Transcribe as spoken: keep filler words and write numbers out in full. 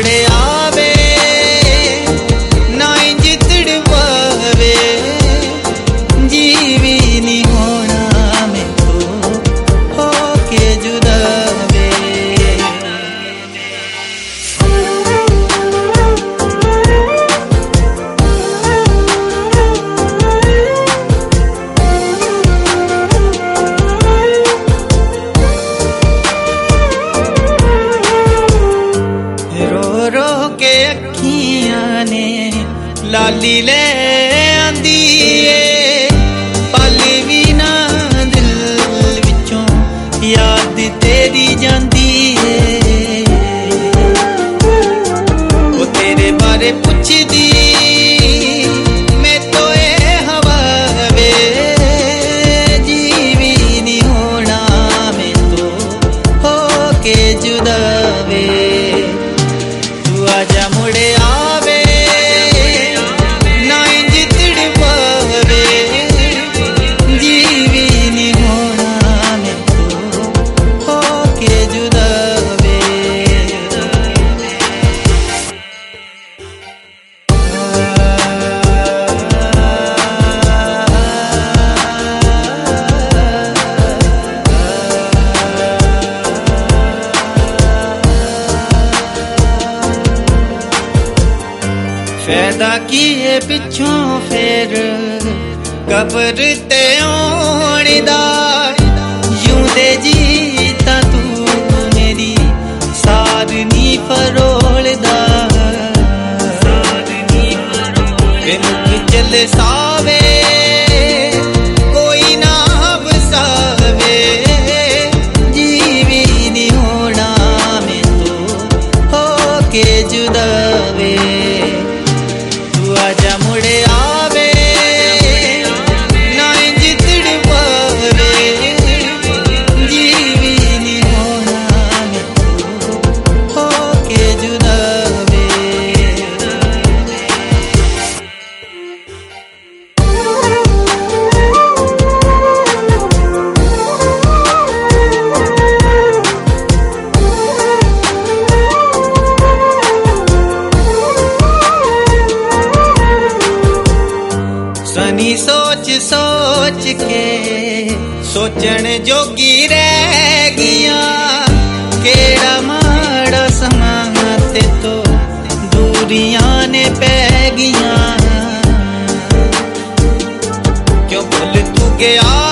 मुड़े आवे ना इंज तड़पावे, जीवी नहीं होना मैं तो होके जुदा वे। लाली ले आंदी ए पाली भी ना दिल विचों याद तेरी जांदी ए, वो तेरे बारे पुछदी मैं तो ए हवा वे, जीवी नहीं होना मैं तो होके जुदा वे। तू आजा मुड़े आवे फैदा किए पिछों फिर कब्र ते आने दा, यूं दे जीता तू मेरी सार नी फरोलदा, वे मुख चले सावे कोई ना बसावे, जीवी नहीं होना मैं तो होके जुदा वे। आजा मुड़े आवे ना इंज तड़पावे, जीवी नहीं होना मैं तो होके जुदा वे। सनी सोच सोच के सोचण जोगी रह गिया, केड़ा माड़ा समा ते तो दूरियां ने पै गिया, क्यों भुल तू गया